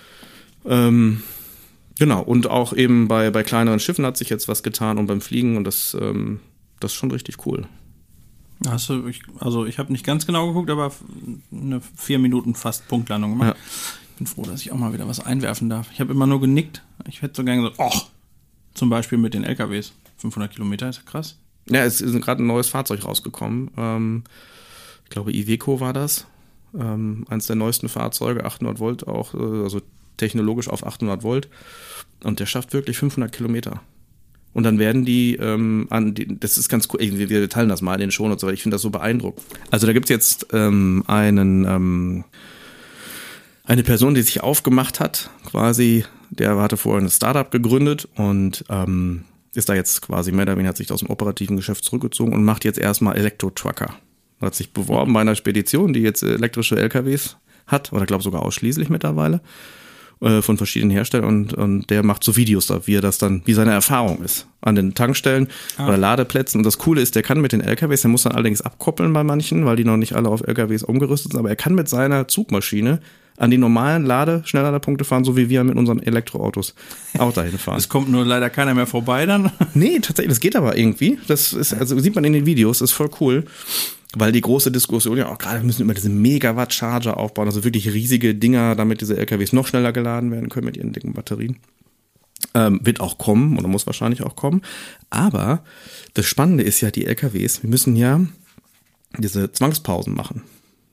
Ähm, genau, und auch eben bei, bei kleineren Schiffen hat sich jetzt was getan und beim Fliegen und das, ähm, das ist schon richtig cool. Hast du, ich, also ich habe nicht ganz genau geguckt, aber eine vier Minuten fast Punktlandung gemacht. Ja. Ich bin froh, dass ich auch mal wieder was einwerfen darf. Ich habe immer nur genickt. Ich hätte so gerne gesagt, oh, zum Beispiel mit den L K Ws. fünfhundert Kilometer, ist krass. Ja, es ist gerade ein neues Fahrzeug rausgekommen. Ähm, ich glaube, Iveco war das. Ähm, eines der neuesten Fahrzeuge, achthundert Volt auch, also technologisch auf achthundert Volt. Und der schafft wirklich fünfhundert Kilometer. Und dann werden die, ähm, an die, das ist ganz cool, wir, wir teilen das mal in den Shownotes, aber ich finde das so beeindruckend. Also da gibt's jetzt ähm, einen, ähm, eine Person, die sich aufgemacht hat, quasi, der hatte vorher ein Startup gegründet und ähm, ist da jetzt quasi mehr oder weniger, hat sich aus dem operativen Geschäft zurückgezogen und macht jetzt erstmal Elektro-Trucker. Hat sich beworben bei einer Spedition, die jetzt elektrische L K Ws hat, oder glaube sogar ausschließlich mittlerweile, von verschiedenen Herstellern und, und der macht so Videos da, wie er das dann, wie seine Erfahrung ist an den Tankstellen ah. oder Ladeplätzen. Und das Coole ist, der kann mit den L K Ws, der muss dann allerdings abkoppeln bei manchen, weil die noch nicht alle auf L K Ws umgerüstet sind, aber er kann mit seiner Zugmaschine an die normalen Lade-Schnellladepunkte fahren, so wie wir mit unseren Elektroautos auch dahin fahren. Es kommt nur leider keiner mehr vorbei dann. Nee, tatsächlich, das geht aber irgendwie. Das ist, also sieht man in den Videos, das ist voll cool. Weil die große Diskussion ja auch gerade, wir müssen immer diese Megawatt-Charger aufbauen, also wirklich riesige Dinger, damit diese L K Ws noch schneller geladen werden können mit ihren dicken Batterien. Ähm, wird auch kommen oder muss wahrscheinlich auch kommen. Aber das Spannende ist ja, die L K Ws, wir müssen ja diese Zwangspausen machen.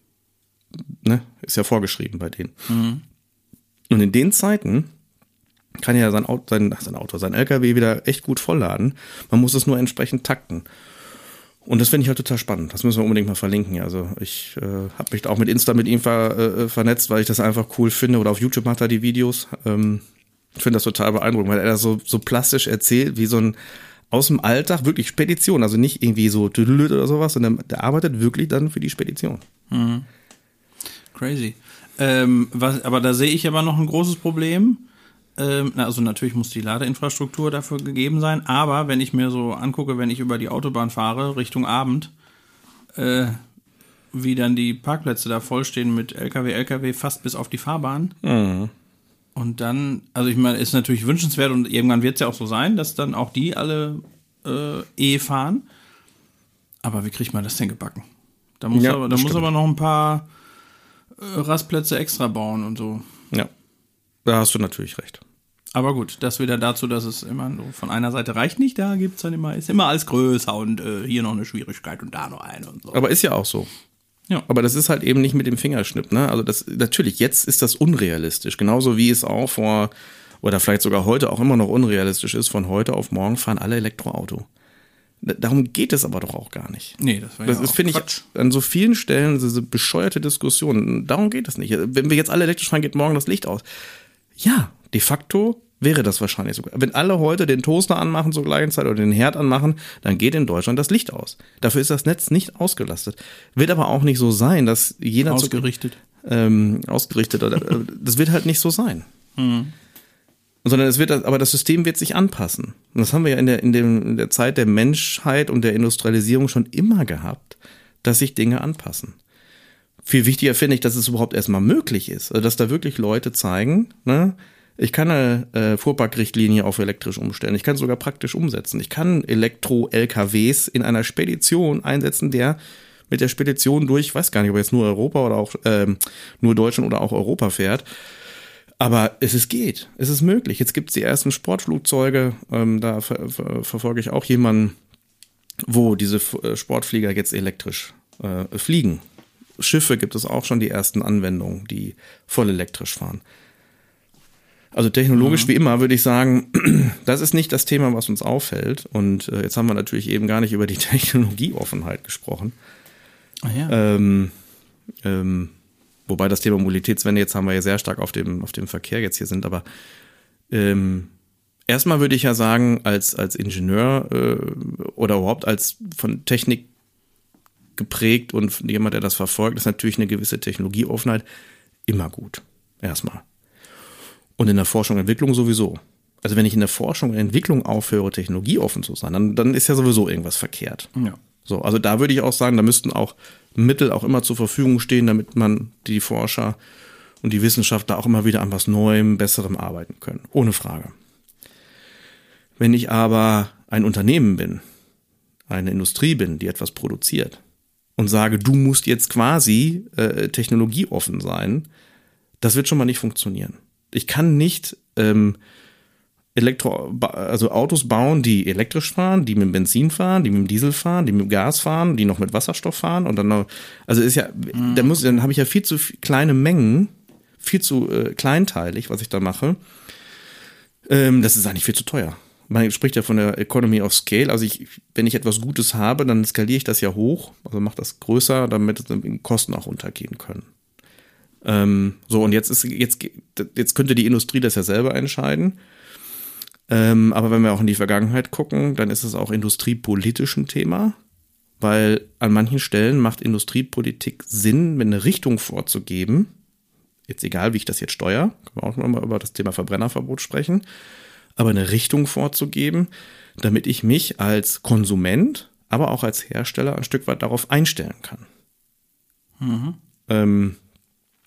Ne? Ist ja vorgeschrieben bei denen. Mhm. Und in den Zeiten kann ja sein Auto, sein, sein Auto, sein L K W wieder echt gut vollladen. Man muss es nur entsprechend takten. Und das finde ich halt total spannend. Das müssen wir unbedingt mal verlinken. Also ich äh, habe mich da auch mit Insta mit ihm ver, äh, vernetzt, weil ich das einfach cool finde. Oder auf YouTube macht er die Videos. Ähm, ich finde das total beeindruckend, weil er das so, so plastisch erzählt, wie so ein aus dem Alltag, wirklich Spedition. Also nicht irgendwie so tüdelüt oder sowas, sondern der arbeitet wirklich dann für die Spedition. Mhm. Crazy. Ähm, was, aber da sehe ich aber noch ein großes Problem. Ähm, also natürlich muss die Ladeinfrastruktur dafür gegeben sein, aber wenn ich mir so angucke, wenn ich über die Autobahn fahre, Richtung Abend, äh, wie dann die Parkplätze da vollstehen mit L K W, L K W fast bis auf die Fahrbahn. Mhm. Und dann, also ich meine, ist natürlich wünschenswert und irgendwann wird es ja auch so sein, dass dann auch die alle äh, eh fahren. Aber wie kriegt man das denn gebacken? Da muss, ja, aber, da muss aber noch ein paar äh, Rastplätze extra bauen und so. Ja, da hast du natürlich recht. Aber gut, das wieder dazu, dass es immer so von einer Seite reicht nicht, da gibt's dann immer, ist immer alles größer und äh, hier noch eine Schwierigkeit und da noch eine und so. Aber ist ja auch so. Ja. Aber das ist halt eben nicht mit dem Fingerschnipp, ne? Also das, natürlich, jetzt ist das unrealistisch. Genauso wie es auch vor, oder vielleicht sogar heute auch immer noch unrealistisch ist, von heute auf morgen fahren alle Elektroauto. Darum geht es aber doch auch gar nicht. Nee, das war Das ja ist, auch finde Quatsch. ich, an so vielen Stellen diese bescheuerte Diskussion. Darum geht es nicht. Wenn wir jetzt alle elektrisch fahren, geht morgen das Licht aus. Ja, de facto wäre das wahrscheinlich sogar. Wenn alle heute den Toaster anmachen zur gleichen Zeit oder den Herd anmachen, dann geht in Deutschland das Licht aus. Dafür ist das Netz nicht ausgelastet. Wird aber auch nicht so sein, dass jeder Ausgerichtet. Zu, ähm, ausgerichtet oder äh, das wird halt nicht so sein. Mhm. Sondern es wird, aber das System wird sich anpassen. Und das haben wir ja in der, in, dem, in der Zeit der Menschheit und der Industrialisierung schon immer gehabt, dass sich Dinge anpassen. Viel wichtiger finde ich, dass es überhaupt erstmal möglich ist. Also dass da wirklich Leute zeigen, ne, ich kann eine äh, Fuhrparkrichtlinie auf elektrisch umstellen. Ich kann es sogar praktisch umsetzen. Ich kann Elektro-L K Ws in einer Spedition einsetzen, der mit der Spedition durch, ich weiß gar nicht, ob jetzt nur Europa oder auch ähm, nur Deutschland oder auch Europa fährt. Aber es ist geht, es ist möglich. Jetzt gibt es die ersten Sportflugzeuge, ähm, da ver ver verfolge ich auch jemanden, wo diese F Sportflieger jetzt elektrisch äh, fliegen. Schiffe gibt es auch schon die ersten Anwendungen, die voll elektrisch fahren. Also technologisch, mhm. wie immer, würde ich sagen, das ist nicht das Thema, was uns auffällt. Und äh, jetzt haben wir natürlich eben gar nicht über die Technologieoffenheit gesprochen. Ah, ja. ähm, ähm, wobei das Thema Mobilitätswende jetzt haben wir ja sehr stark auf dem, auf dem Verkehr jetzt hier sind. Aber ähm, erstmal würde ich ja sagen, als, als Ingenieur äh, oder überhaupt als von Technik geprägt und jemand, der das verfolgt, ist natürlich eine gewisse Technologieoffenheit immer gut. Erstmal. Und in der Forschung und Entwicklung sowieso. Also wenn ich in der Forschung und Entwicklung aufhöre, technologieoffen zu sein, dann, dann ist ja sowieso irgendwas verkehrt. Ja. So, also da würde ich auch sagen, da müssten auch Mittel auch immer zur Verfügung stehen, damit man die Forscher und die Wissenschaftler auch immer wieder an was Neuem, Besserem arbeiten können. Ohne Frage. Wenn ich aber ein Unternehmen bin, eine Industrie bin, die etwas produziert und sage, du musst jetzt quasi äh, technologieoffen sein, das wird schon mal nicht funktionieren. Ich kann nicht ähm, Elektro, also Autos bauen, die elektrisch fahren, die mit Benzin fahren, die mit Diesel fahren, die mit Gas fahren, die noch mit Wasserstoff fahren und dann noch, also ist ja, mhm. da muss, dann habe ich ja viel zu viel, kleine Mengen, viel zu äh, kleinteilig, was ich da mache. Ähm, das ist eigentlich viel zu teuer. Man spricht ja von der Economy of Scale. Also ich, wenn ich etwas Gutes habe, dann skaliere ich das ja hoch, also mache das größer, damit die Kosten auch runtergehen können. Ähm, so, und jetzt ist, jetzt, jetzt könnte die Industrie das ja selber entscheiden. Ähm, aber wenn wir auch in die Vergangenheit gucken, dann ist es auch industriepolitisch ein Thema, weil an manchen Stellen macht Industriepolitik Sinn, eine Richtung vorzugeben. Jetzt egal, wie ich das jetzt steuere, können wir auch mal über das Thema Verbrennerverbot sprechen, aber eine Richtung vorzugeben, damit ich mich als Konsument, aber auch als Hersteller ein Stück weit darauf einstellen kann. Mhm. Ähm,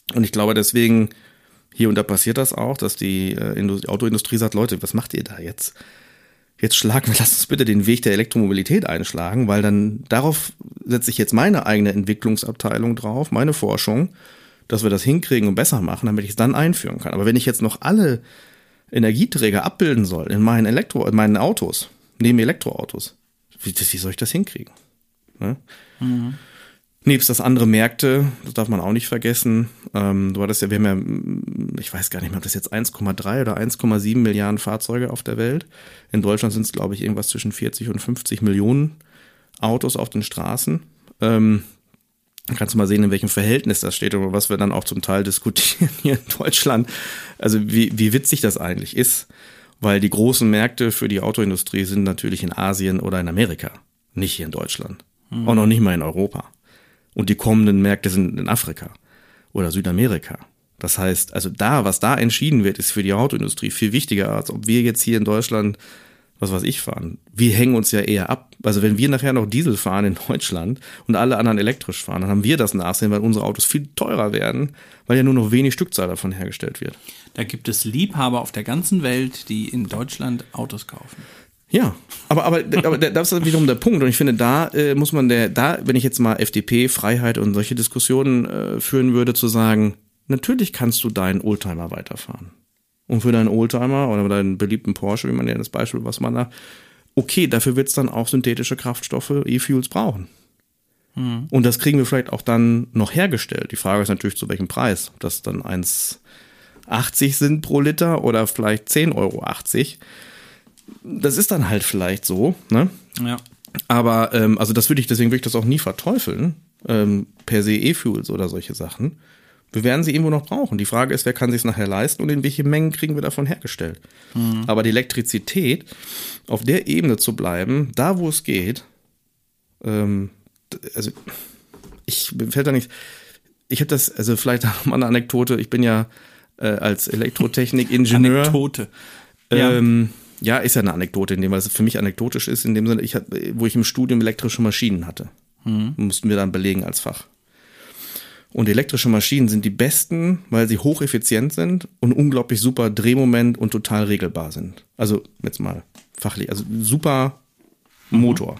Und ich glaube deswegen, hier und da passiert das auch, dass die, äh, Indust- die Autoindustrie sagt, Leute, was macht ihr da jetzt? Jetzt schlagen wir, lasst uns bitte den Weg der Elektromobilität einschlagen, weil dann darauf setze ich jetzt meine eigene Entwicklungsabteilung drauf, meine Forschung, dass wir das hinkriegen und besser machen, damit ich es dann einführen kann. Aber wenn ich jetzt noch alle Energieträger abbilden soll in meinen Elektro, in meinen Autos, neben Elektroautos, wie, wie soll ich das hinkriegen? Ne? Mhm. Nebst das andere Märkte, das darf man auch nicht vergessen. Ähm, du hattest ja, wir haben ja, ich weiß gar nicht mehr, ob das jetzt eins Komma drei oder eins Komma sieben Milliarden Fahrzeuge auf der Welt. In Deutschland sind es, glaube ich, irgendwas zwischen vierzig und fünfzig Millionen Autos auf den Straßen. Ähm, kannst du mal sehen, in welchem Verhältnis das steht oder was wir dann auch zum Teil diskutieren hier in Deutschland. Also wie, wie witzig das eigentlich ist, weil die großen Märkte für die Autoindustrie sind natürlich in Asien oder in Amerika, nicht hier in Deutschland. Mhm. Auch noch nicht mal in Europa. Und die kommenden Märkte sind in Afrika oder Südamerika. Das heißt, also da, was da entschieden wird, ist für die Autoindustrie viel wichtiger, als ob wir jetzt hier in Deutschland, was weiß ich, fahren. Wir hängen uns ja eher ab. Also wenn wir nachher noch Diesel fahren in Deutschland und alle anderen elektrisch fahren, dann haben wir das Nachsehen, weil unsere Autos viel teurer werden, weil ja nur noch wenig Stückzahl davon hergestellt wird. Da gibt es Liebhaber auf der ganzen Welt, die in Deutschland Autos kaufen. Ja, aber, aber, aber das ist wiederum der Punkt. Und ich finde, da äh, muss man, der, da, wenn ich jetzt mal F D P, Freiheit und solche Diskussionen äh, führen würde, zu sagen, natürlich kannst du deinen Oldtimer weiterfahren. Und für deinen Oldtimer oder deinen beliebten Porsche, wie man ja das Beispiel, was man da, okay, dafür wird es dann auch synthetische Kraftstoffe, E-Fuels brauchen. Mhm. Und das kriegen wir vielleicht auch dann noch hergestellt. Die Frage ist natürlich, zu welchem Preis. Ob das dann eins Komma achtzig sind pro Liter oder vielleicht zehn Euro achtzig. Das ist dann halt vielleicht so, ne? Ja. Aber, ähm, also das würde ich, deswegen würde ich das auch nie verteufeln, ähm, per se E-Fuels oder solche Sachen. Wir werden sie irgendwo noch brauchen. Die Frage ist, wer kann sich es nachher leisten und in welche Mengen kriegen wir davon hergestellt. Mhm. Aber die Elektrizität, auf der Ebene zu bleiben, da wo es geht, ähm, also ich mir fällt da nicht, ich habe das, also vielleicht noch mal eine Anekdote, ich bin ja äh, als Elektrotechnik-Ingenieur. Anekdote. Ähm, ja. Ja, ist ja eine Anekdote, in dem, weil es für mich anekdotisch ist, in dem Sinne, ich hab, wo ich im Studium elektrische Maschinen hatte. Mhm. Mussten wir dann belegen als Fach. Und elektrische Maschinen sind die besten, weil sie hocheffizient sind und unglaublich super Drehmoment und total regelbar sind. Also jetzt mal fachlich, also super Motor. Mhm.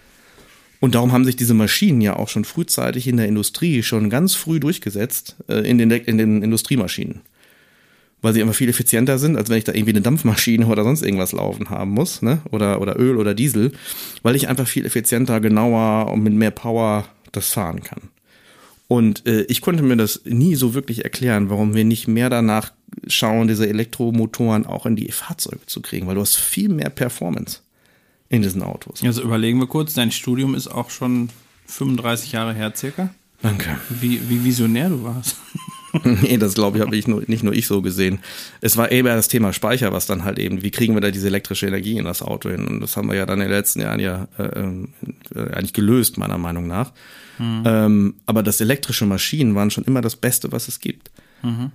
Und darum haben sich diese Maschinen ja auch schon frühzeitig in der Industrie schon ganz früh durchgesetzt, äh, in den, in den Industriemaschinen. Weil sie immer viel effizienter sind, als wenn ich da irgendwie eine Dampfmaschine oder sonst irgendwas laufen haben muss, ne? Oder, oder Öl oder Diesel, weil ich einfach viel effizienter, genauer und mit mehr Power das fahren kann. Und äh, ich konnte mir das nie so wirklich erklären, warum wir nicht mehr danach schauen, diese Elektromotoren auch in die Fahrzeuge zu kriegen, weil du hast viel mehr Performance in diesen Autos. Also überlegen wir kurz, dein Studium ist auch schon fünfunddreißig Jahre her circa. Danke. Wie, wie visionär du warst. Nee, das glaube ich, habe ich nur, nicht nur ich so gesehen. Es war eher das Thema Speicher, was dann halt eben, wie kriegen wir da diese elektrische Energie in das Auto hin? Und das haben wir ja dann in den letzten Jahren ja äh, äh, eigentlich gelöst, meiner Meinung nach. Mhm. Ähm, aber das elektrische Maschinen waren schon immer das Beste, was es gibt. Mhm.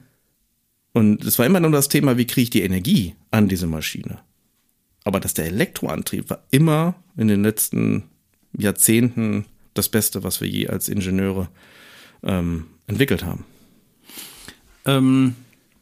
Und es war immer nur das Thema, wie kriege ich die Energie an diese Maschine? Aber dass der Elektroantrieb war immer in den letzten Jahrzehnten das Beste, was wir je als Ingenieure ähm, entwickelt haben. Ähm,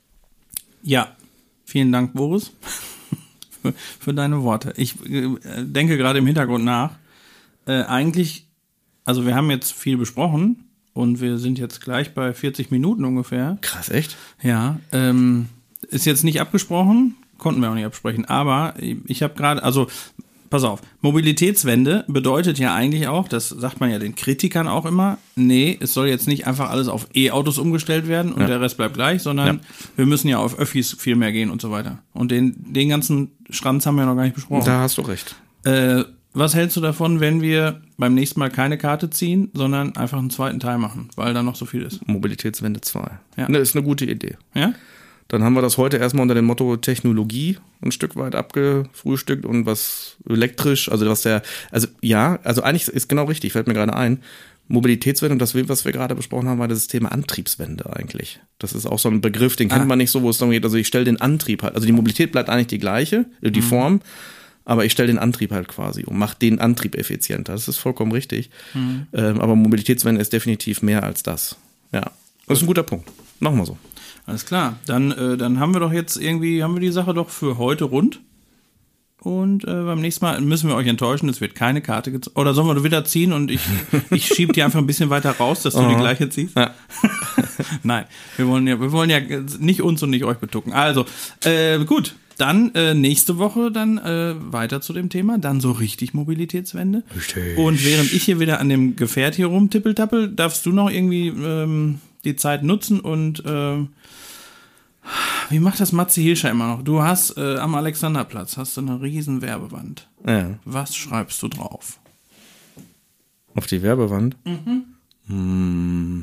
ja, vielen Dank, Boris, für, für deine Worte. Ich äh, denke gerade im Hintergrund nach. Äh, eigentlich, also wir haben jetzt viel besprochen und wir sind jetzt gleich bei vierzig Minuten ungefähr. Krass, echt? Ja, ähm, ist jetzt nicht abgesprochen, konnten wir auch nicht absprechen, aber ich habe gerade, also pass auf, Mobilitätswende bedeutet ja eigentlich auch, das sagt man ja den Kritikern auch immer, nee, es soll jetzt nicht einfach alles auf E-Autos umgestellt werden und ja. der Rest bleibt gleich, sondern ja. wir müssen ja auf Öffis viel mehr gehen und so weiter. Und den, den ganzen Schranz haben wir noch gar nicht besprochen. Da hast du recht. Äh, was hältst du davon, wenn wir beim nächsten Mal keine Karte ziehen, sondern einfach einen zweiten Teil machen, weil da noch so viel ist? Mobilitätswende zwei. Ja. Das ist eine gute Idee. Ja? Dann haben wir das heute erstmal unter dem Motto Technologie ein Stück weit abgefrühstückt und was elektrisch, also was der, also ja, also eigentlich ist genau richtig, fällt mir gerade ein, Mobilitätswende und das, was wir gerade besprochen haben, war das Thema Antriebswende eigentlich. Das ist auch so ein Begriff, den kennt ah. man nicht so, wo es darum geht, also ich stelle den Antrieb halt, also die Mobilität bleibt eigentlich die gleiche, die mhm. Form, aber ich stelle den Antrieb halt quasi um, mache den Antrieb effizienter, das ist vollkommen richtig. Mhm. Ähm, aber Mobilitätswende ist definitiv mehr als das, ja. Das ist ein guter Punkt. Machen wir so. Alles klar. Dann, äh, dann haben wir doch jetzt irgendwie, haben wir die Sache doch für heute rund. Und äh, beim nächsten Mal müssen wir euch enttäuschen, es wird keine Karte gezogen. Oder sollen wir wieder ziehen und ich, ich schiebe die einfach ein bisschen weiter raus, dass du die gleiche ziehst? Ja. Nein, wir wollen ja, wir wollen ja nicht uns und nicht euch betucken. Also, äh, gut, dann äh, nächste Woche dann äh, weiter zu dem Thema, dann so richtig Mobilitätswende. Richtig. Und während ich hier wieder an dem Gefährt hier rumtippeltappel, darfst du noch irgendwie ähm, die Zeit nutzen und ähm, wie macht das Matze Hilscher immer noch? Du hast äh, am Alexanderplatz hast du eine riesen Werbewand. Ja. Was schreibst du drauf? Auf die Werbewand? Mhm. Hm.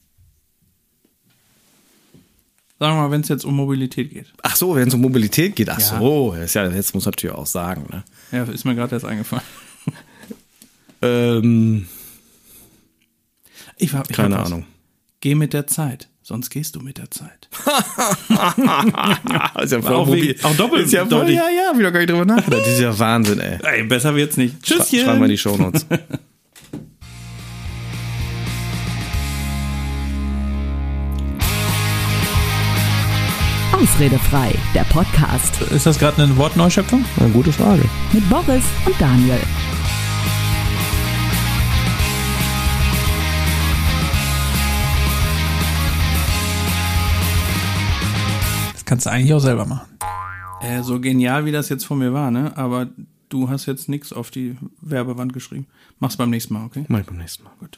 Sagen wir mal, wenn es jetzt um Mobilität geht. Ach so, wenn es um Mobilität geht. Ach Ja. so, das ist ja, jetzt muss man natürlich auch sagen. Ne? Ja, ist mir gerade erst eingefallen. Ähm, Ich, hab- ich keine hab was. Ahnung. Geh mit der Zeit, sonst gehst du mit der Zeit. ist ja voll Auch mobil. wegen- auch doppelt- Ist ja voll, deutlich. ja, ja, hab ich doch gar nicht drüber nachgedacht. Das ist ja Wahnsinn, ey. Ey, besser wird's nicht. Tschüsschen. Schreiben wir in die Shownotes. Ausrede frei, der Podcast Ist das gerade eine Wortneuschöpfung? Eine gute Frage. mit Boris und Daniel. Das kannst du eigentlich auch selber machen. Äh, so genial, wie das jetzt von mir war, ne? Aber du hast jetzt nichts auf die Werbewand geschrieben. Mach's beim nächsten Mal, okay? Mach ich beim nächsten Mal. Gut.